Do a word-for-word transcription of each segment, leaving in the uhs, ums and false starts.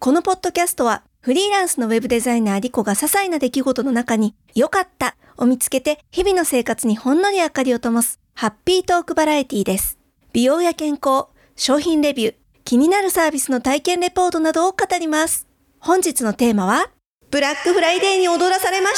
このポッドキャストはフリーランスのウェブデザイナーリコが些細な出来事の中に良かったを見つけて日々の生活にほんのり明かりを灯すハッピートークバラエティです。美容や健康、商品レビュー、気になるサービスの体験レポートなどを語ります。本日のテーマはブラックフライデーに踊らされました。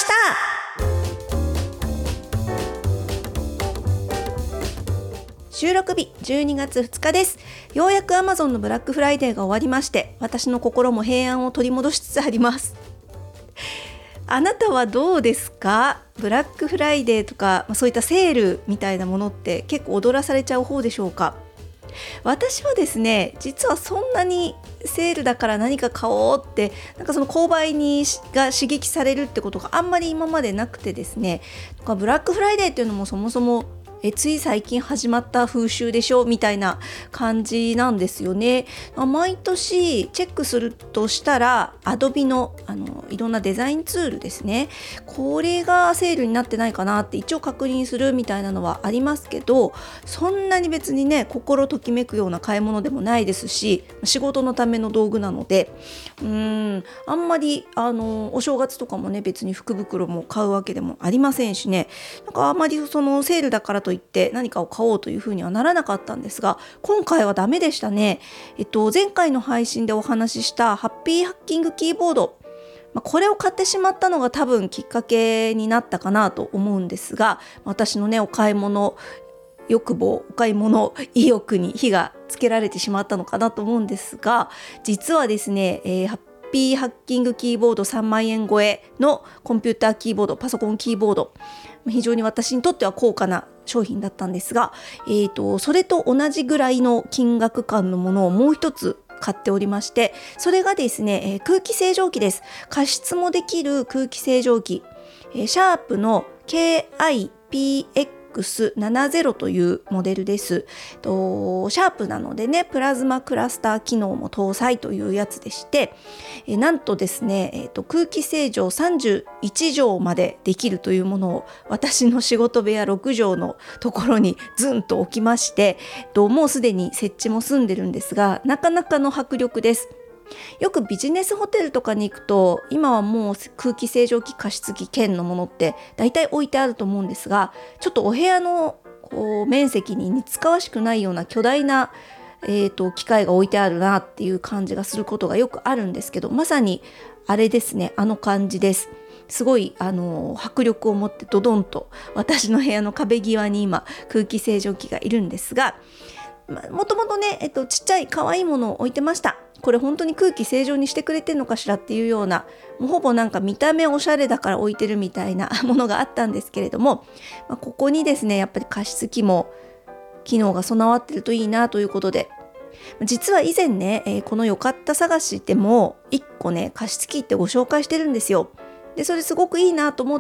収録日じゅうにがつふつかです。ようやく Amazon のブラックフライデーが終わりまして、私の心も平安を取り戻しつつあります。あなたはどうですか？ブラックフライデーとか、まあ、そういったセールみたいなものって結構踊らされちゃう方でしょうか？私はですね、実はそんなにセールだから何か買おうってなんかその購買にが刺激されるってことがあんまり今までなくてですね、ブラックフライデーっていうのもそもそもえつい最近始まった風習でしょみたいな感じなんですよね。毎年チェックするとしたら Adobe の, あのいろんなデザインツールですね、これがセールになってないかなって一応確認するみたいなのはありますけど、そんなに別にね心ときめくような買い物でもないですし、仕事のための道具なのでうーんあんまりあのお正月とかもね別に福袋も買うわけでもありませんしね、なんかあんまりそのセールだからといって何かを買おうというふうにはならなかったんですが、今回はダメでしたね。えっと前回の配信でお話ししたハッピーハッキングキーボード、まあ、これを買ってしまったのが多分きっかけになったかなと思うんですが、私のねお買い物欲望、お買い物意欲に火がつけられてしまったのかなと思うんですが、実はですね、えー、ハッピーハッキングキーボードさんまんえん超えのコンピューターキーボード、パソコンキーボード、非常に私にとっては高価な商品だったんですが、えーと、それと同じぐらいの金額感のものをもう一つ買っておりまして、それがですね、えー、空気清浄機です。加湿もできる空気清浄機、えー、シャープの ケーアイピーエックスななじゅう というモデルです。とシャープなのでね、プラズマクラスター機能も搭載というやつでして、えなんとですね、えーと空気清浄さんじゅういちじょうまでできるというものを私の仕事部屋ろくじょうのところにズンと置きまして、ともうすでに設置も済んでるんですが、なかなかの迫力です。よくビジネスホテルとかに行くと今はもう空気清浄機加湿器兼のものって大体置いてあると思うんですが、ちょっとお部屋のこう面積に似つかわしくないような巨大な、えーと、機械が置いてあるなっていう感じがすることがよくあるんですけど、まさにあれですね、あの感じです。すごいあの迫力を持ってドドンと私の部屋の壁際に今空気清浄機がいるんですが、もともとね、えっと、ちっちゃい可愛いものを置いてました。これ本当に空気清浄にしてくれてるのかしらっていうような、もうほぼなんか見た目おしゃれだから置いてるみたいなものがあったんですけれども、まあ、ここにですねやっぱり加湿器も機能が備わってるといいなということで、実は以前ね、えー、このよかった探しでもいっこね加湿器ってご紹介してるんですよ。でそれすごくいいなと思って、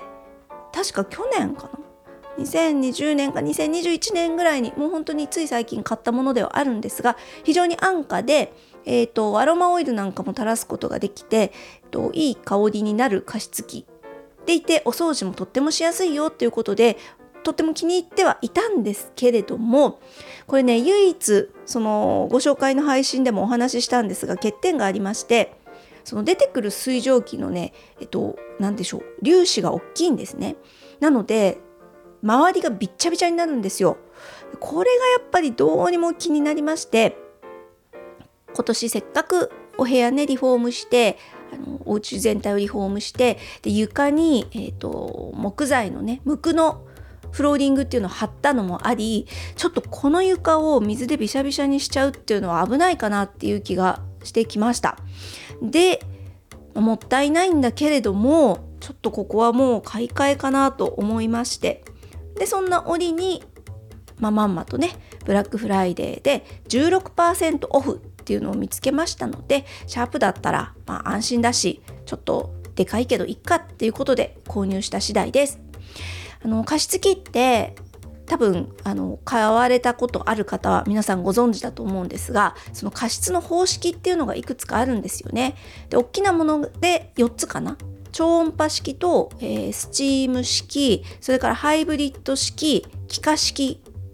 確か去年かな、にせんにじゅうねんかにせんにじゅういちねんぐらいにもう本当につい最近買ったものではあるんですが、非常に安価で、えーと、アロマオイルなんかも垂らすことができて、えーと、いい香りになる加湿器でいて、お掃除もとってもしやすいよということでとっても気に入ってはいたんですけれども、これね唯一そのご紹介の配信でもお話ししたんですが欠点がありまして、その出てくる水蒸気のね、えっと何でしょう、粒子が大きいんですね。なので周りがびっちゃびちゃになるんですよ。これがやっぱりどうにも気になりまして、今年せっかくお部屋ねリフォームして、あのお家全体をリフォームして、で床に、えーと、木材のね無垢のフローリングっていうのを貼ったのもあり、ちょっとこの床を水でびしゃびしゃにしちゃうっていうのは危ないかなっていう気がしてきました。でもったいないんだけれども、ちょっとここはもう買い替えかなと思いまして、でそんな折に、まあ、まんまとねブラックフライデーで じゅうろくパーセント オフっていうのを見つけましたので、シャープだったら、まあ、安心だしちょっとでかいけどいっかっていうことで購入した次第です。あの加湿器って多分あの買われたことある方は皆さんご存知だと思うんですが、その加湿の方式っていうのがいくつかあるんですよね。で大きなものでよっつかな、超音波式と、えー、スチーム式、それからハイブリッド式、気化式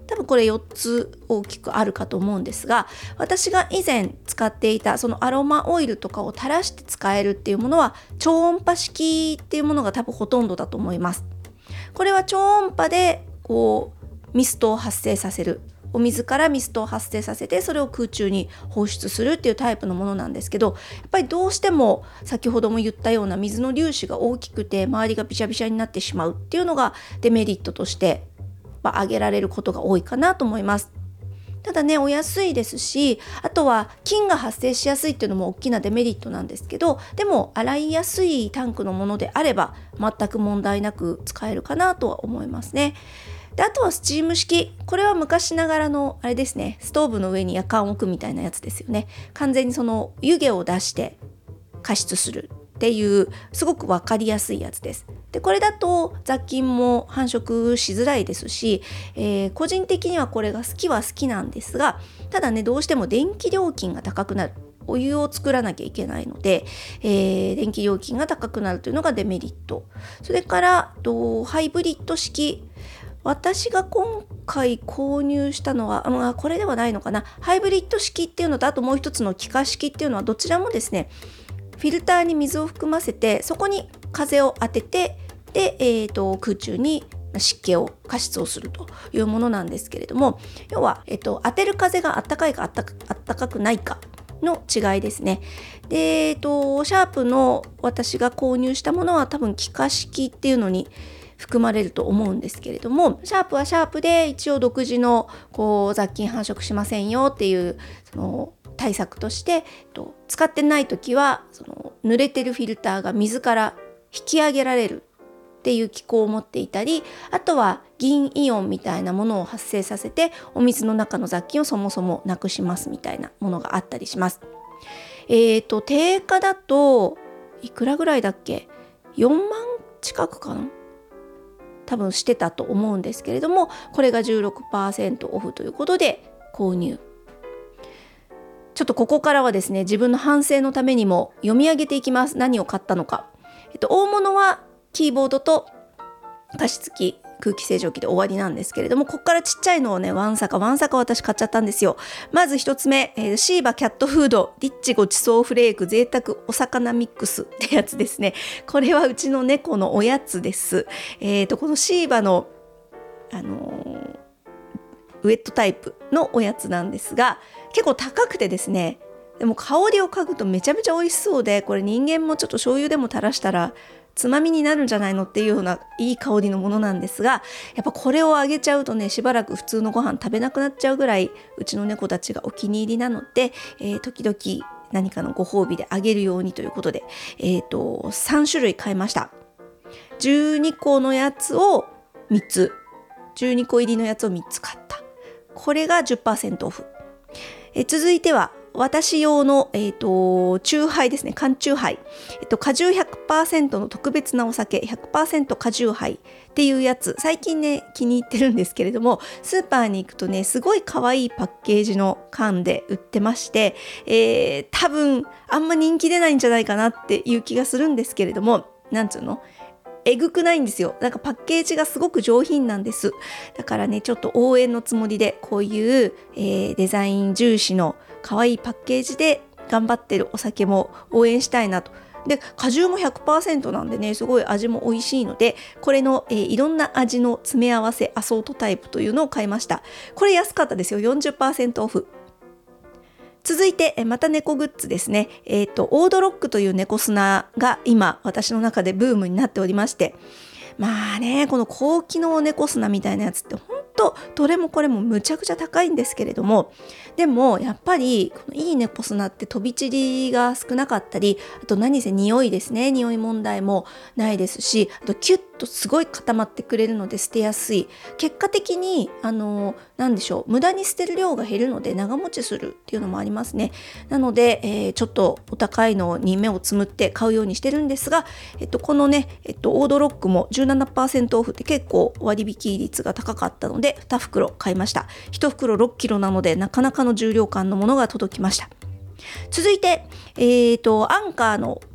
多分これよっつ大きくあるかと思うんですが、私が以前使っていたそのアロマオイルとかを垂らして使えるっていうものは超音波式っていうものが多分ほとんどだと思います。これは超音波でこうミストを発生させる、お水からミストを発生させてそれを空中に放出するっていうタイプのものなんですけど、やっぱりどうしても先ほども言ったような水の粒子が大きくて周りがびしゃびしゃになってしまうっていうのがデメリットとして挙げられることが多いかなと思います。ただね、お安いですし、あとは菌が発生しやすいっていうのも大きなデメリットなんですけど、でも洗いやすいタンクのものであれば全く問題なく使えるかなとは思いますね。で、あとはスチーム式、これは昔ながらのあれですね、ストーブの上にやかんを置くみたいなやつですよね。完全にその湯気を出して加湿するっていうすごく分かりやすいやつです。で、これだと雑菌も繁殖しづらいですし、えー、個人的にはこれが好きは好きなんですが、ただね、どうしても電気料金が高くなる、お湯を作らなきゃいけないので、えー、電気料金が高くなるというのがデメリット。それからとハイブリッド式、私が今回購入したのは、まあ、これではないのかな。ハイブリッド式っていうのと、あともう一つの気化式っていうのはどちらもですね、フィルターに水を含ませてそこに風を当てて、で、えーと、空中に湿気を加湿をするというものなんですけれども、要は、えーと、当てる風があったかいかあったか、あったかくないかの違いですね。で、えーと、シャープの私が購入したものは多分気化式っていうのに含まれると思うんですけれども、シャープはシャープで一応独自のこう雑菌繁殖しませんよっていうその対策として、使ってない時はその濡れてるフィルターが水から引き上げられるっていう機構を持っていたり、あとは銀イオンみたいなものを発生させてお水の中の雑菌をそもそもなくしますみたいなものがあったりします。えーと定価だといくらぐらいだっけ、よんまん近くかな、多分してたと思うんですけれども、これが じゅうろくパーセント オフということで購入。ちょっとここからはですね、自分の反省のためにも読み上げていきます。何を買ったのか。えっと、大物はキーボードと加湿器、空気清浄機で終わりなんですけれども、ここからちっちゃいのをね、わんさかわんさか私買っちゃったんですよ。まず一つ目、えー、シーバキャットフードリッチごちそうフレーク贅沢お魚ミックスってやつですね。これはうちの猫のおやつです。えーと、このシーバの、あのー、ウェットタイプのおやつなんですが、結構高くてですね、でも香りを嗅ぐとめちゃめちゃ美味しそうで、これ人間もちょっと醤油でも垂らしたらつまみになるんじゃないのっていうようないい香りのものなんですが、やっぱこれをあげちゃうとね、しばらく普通のご飯食べなくなっちゃうぐらいうちの猫たちがお気に入りなので、えー、時々何かのご褒美であげるようにということで、えーと、さんしゅるい買いました。じゅうにこのやつをみっつ、じゅうにこ入りのやつをみっつ買った。これが じゅっパーセント オフ。え続いては私用の、えーと、チューハイですね。缶チューハイ、えっと、果汁 ひゃくパーセント の特別なお酒 ひゃくパーセント 果汁ハイっていうやつ、最近ね気に入ってるんですけれども、スーパーに行くとね、すごい可愛いパッケージの缶で売ってまして、えー、多分あんま人気出ないんじゃないかなっていう気がするんですけれども、なんつうの、えぐくないんですよ。なんかパッケージがすごく上品なんです。だからね、ちょっと応援のつもりでこういう、えー、デザイン重視の可愛いパッケージで頑張ってるお酒も応援したいなと。で、果汁も ひゃくパーセント なんでね、すごい味も美味しいので、これの、えー、いろんな味の詰め合わせアソートタイプというのを買いました。これ安かったですよ。よんじゅっパーセント オフ。続いてまた猫グッズですね。えっと、オードロックという猫砂が今私の中でブームになっておりまして、まあね、この高機能猫砂みたいなやつって本当どれもこれもむちゃくちゃ高いんですけれども、でもやっぱりこのいい猫砂って飛び散りが少なかったり、あと何せ匂いですね、匂い問題もないですし、あとキュッとすごい固まってくれるので捨てやすい。結果的にあの何でしょう、無駄に捨てる量が減るので長持ちするっていうのもありますね。なので、えー、ちょっとお高いのに目をつむって買うようにしてるんですが、えっと、このね、えっと、オードロックも じゅうななパーセント オフって結構割引率が高かったのでにふくろ買いました。いち袋ろっキロなのでなかなかの重量感のものが届きました。続いて、えーと、アンカーの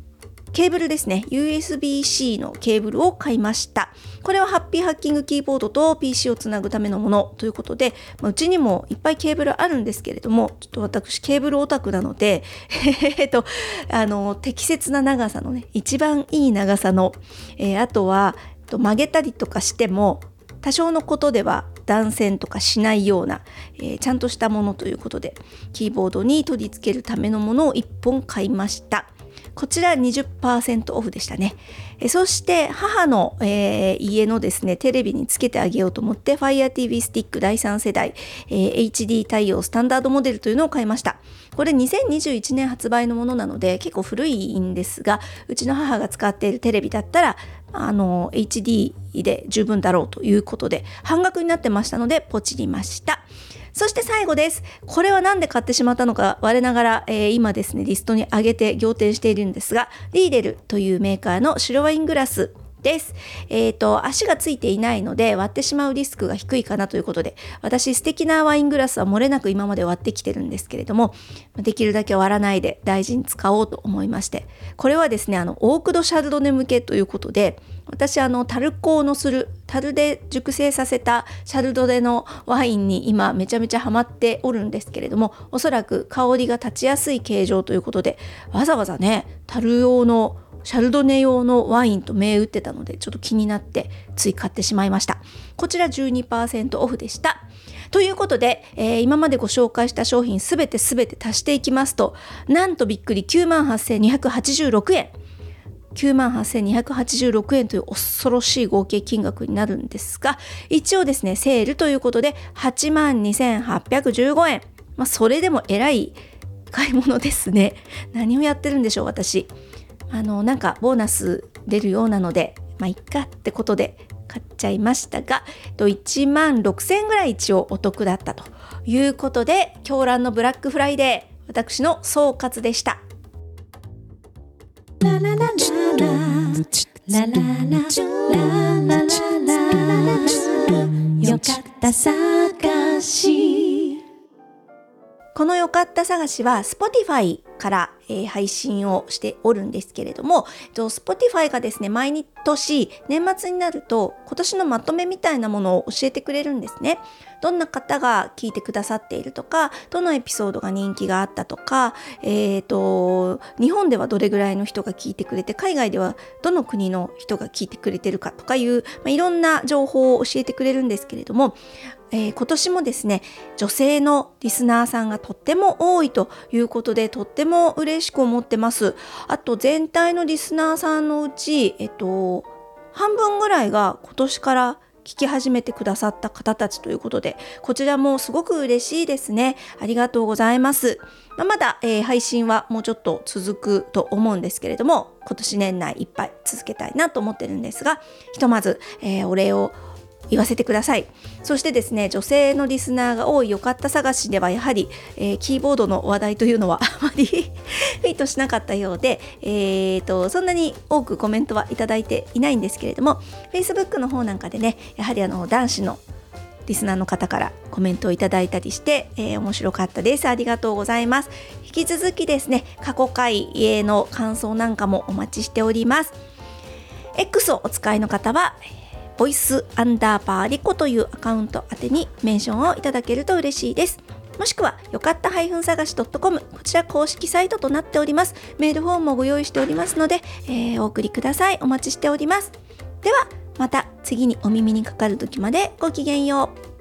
ケーブルですね、 ユーエスビー-C のケーブルを買いました。これはハッピーハッキングキーボードと ピーシー をつなぐためのものということで、まあ、うちにもいっぱいケーブルあるんですけれども、ちょっと私ケーブルオタクなのでえっとあの適切な長さのね、一番いい長さの、えー、あとは曲げたりとかしても多少のことでは断線とかしないような、えー、ちゃんとしたものということで、キーボードに取り付けるためのものをいっぽん買いました。こちら にじゅっパーセント オフでしたね。えそして母の、えー、家のですねテレビにつけてあげようと思って Fire ティーブイ スティックだいさん世代、えー、エイチディー 対応スタンダードモデルというのを買いました。これにせんにじゅういちねん発売のものなので結構古いんですが、うちの母が使っているテレビだったらあの エイチディー で十分だろうということで半額になってましたのでポチりました。そして最後です。これはなんで買ってしまったのか我ながら、えー、今ですねリストに上げて仰天しているんですが、リーデルというメーカーの白ワイングラスです。えーと、足がついていないので割ってしまうリスクが低いかなということで、私素敵なワイングラスは漏れなく今まで割ってきてるんですけれども、できるだけ割らないで大事に使おうと思いまして、これはですねあのオークドシャルドネ向けということで、私あの樽香のする樽で熟成させたシャルドネのワインに今めちゃめちゃハマっておるんですけれども、おそらく香りが立ちやすい形状ということでわざわざね樽用のシャルドネ用のワインと銘打ってたのでちょっと気になってつい買ってしまいました。こちら じゅうにパーセント オフでした。ということで、えー、今までご紹介した商品すべてすべて足していきますと、なんとびっくり きゅうまんはっせんにひゃくはちじゅうろくえんきゅうまんはっせんにひゃくはちじゅうろくえんという恐ろしい合計金額になるんですが、一応ですねセールということで はちまんにせんはっぴゃくじゅうごえん、まあ、それでもえらい買い物ですね。何をやってるんでしょう私。あのなんかボーナス出るようなのでまあいっかってことで買っちゃいましたが、いちまんろくせんえんぐらい一応お得だったということで、狂乱のブラックフライデー、私の総括でした。ララララララララララよかった探し。このよかった探しは Spotify から、えー、配信をしておるんですけれども、Spotify がですね毎年年末になると今年のまとめみたいなものを教えてくれるんですね。どんな方が聞いてくださっているとか、どのエピソードが人気があったとか、えーと、日本ではどれぐらいの人が聞いてくれて、海外ではどの国の人が聞いてくれてるかとかいう、まあ、いろんな情報を教えてくれるんですけれども、えー、今年もですね女性のリスナーさんがとっても多いということで、とっても嬉しく思ってます。あと全体のリスナーさんのうち、えっと、半分ぐらいが今年から聞き始めてくださった方たちということで、こちらもすごく嬉しいですね。ありがとうございます。まあ、まだ、えー、配信はもうちょっと続くと思うんですけれども、今年年内いっぱい続けたいなと思ってるんですが、ひとまず、えー、お礼を言わせてください。そしてですね、女性のリスナーが多いよかった探しではやはり、えー、キーボードの話題というのはあまりフィットしなかったようで、えーと、そんなに多くコメントはいただいていないんですけれども、 Facebook の方なんかでね、やはりあの男子のリスナーの方からコメントをいただいたりして、えー、面白かったです。ありがとうございます。引き続きですね、過去回への感想なんかもお待ちしております。 X をお使いの方はボイスアンダーバーリコというアカウント宛てにメンションをいただけると嬉しいです。もしくはよかった探し .com、 こちら公式サイトとなっております。メールフォームもご用意しておりますので、えー、お送りください。お待ちしております。ではまた次にお耳にかかる時までごきげんよう。